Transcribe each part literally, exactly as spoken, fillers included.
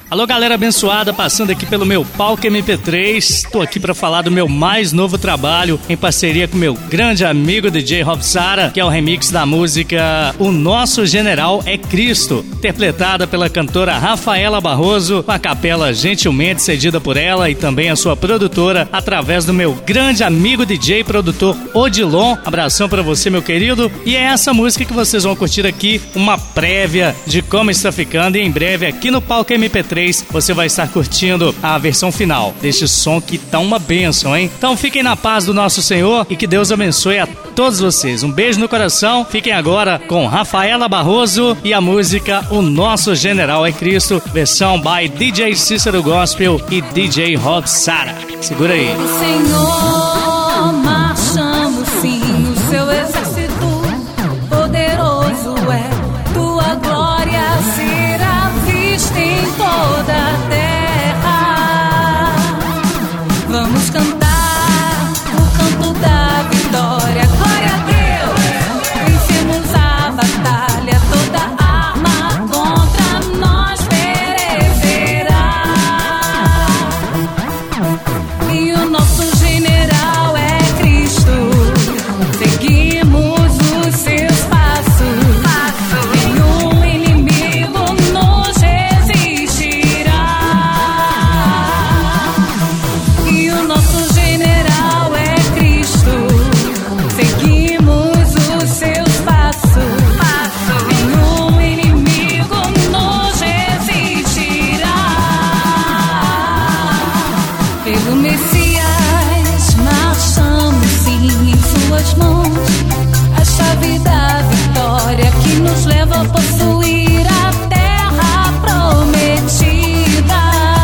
Alô, galera abençoada, passando aqui pelo meu palco M P três. Tô aqui para falar do meu mais novo trabalho em parceria com meu grande amigo D J Rob Sara, que é o remix da música O Nosso General é Cristo, interpretada pela cantora Rafaela Barroso, com a capela gentilmente cedida por ela e também a sua produtora, através do meu grande amigo D J e produtor Odilon. Abração para você, meu querido. E é essa música que vocês vão curtir aqui, uma prévia de como está ficando, e em breve aqui no palco M P três você vai estar curtindo a versão final deste som que tá uma bênção, hein? Então fiquem na paz do nosso Senhor e que Deus abençoe a todos vocês. Um beijo no coração. Fiquem agora com Rafaela Barroso e a música O Nosso General é Cristo, versão by D J Cícero Gospel e D J Rob Sara. Segura aí. O Senhor, marchamos sim, o seu exército poderoso é, tua glória será vista em toda a terra. Vamos cantar o canto da vitória. Glória a Deus, vencemos a batalha, toda arma contra nós perecerá. E o nosso general é Cristo, seguimos os seus passos. Nenhum inimigo nos resistirá. E o nosso general é Cristo, seguimos os seus passos. Nenhum inimigo nos resistirá. Pelo Messias marchamos sim, em suas mãos a chave da vitória que nos leva a possuir a terra prometida.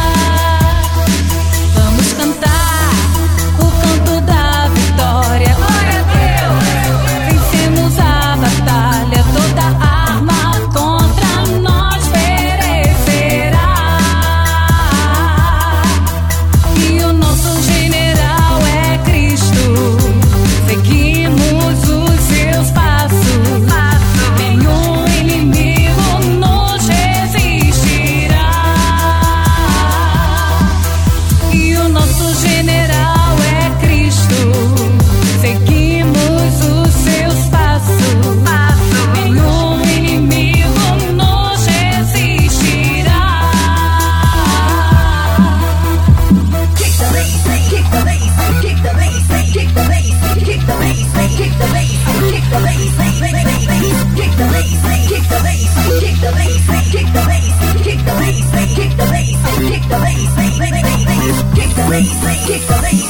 Vamos cantar o canto da vitória. Glória a Deus, vencemos a batalha, toda arma contra nós perecerá. E o nosso general é Cristo, seguimos os seus passos. Nenhum inimigo nos resistirá. E o nosso general é Cristo, seguimos os seus passos. Nenhum inimigo nos resistirá. Kick the bass, kick the bass, kick the bass, kick the bass, kick the bass, kick the bass, kick the bass, kick the bass, kick the bass, kick the bass, kick the bass, kick the bass, kick the bass, kick the bass, kick the bass, kick the bass, kick the bass.